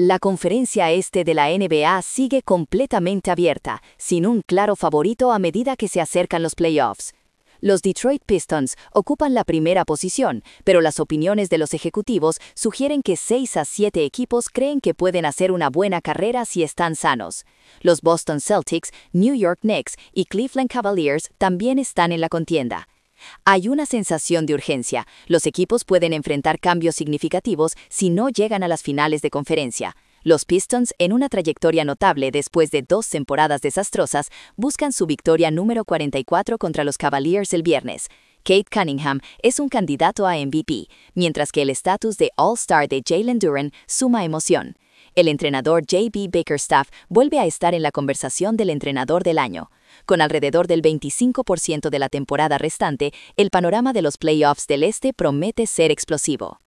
La conferencia este de la NBA sigue completamente abierta, sin un claro favorito a medida que se acercan los playoffs. Los Detroit Pistons ocupan la primera posición, pero las opiniones de los ejecutivos sugieren que 6 a 7 equipos creen que pueden hacer una buena carrera si están sanos. Los Boston Celtics, New York Knicks y Cleveland Cavaliers también están en la contienda. Hay una sensación de urgencia. Los equipos pueden enfrentar cambios significativos si no llegan a las finales de conferencia. Los Pistons, en una trayectoria notable después de 2 temporadas desastrosas, buscan su victoria número 44 contra los Cavaliers el viernes. Cade Cunningham es un candidato a MVP, mientras que el estatus de All-Star de Jalen Duren suma emoción. El entrenador J.B. Bickerstaff vuelve a estar en la conversación del entrenador del año. Con alrededor del 25% de la temporada restante, el panorama de los playoffs del este promete ser explosivo.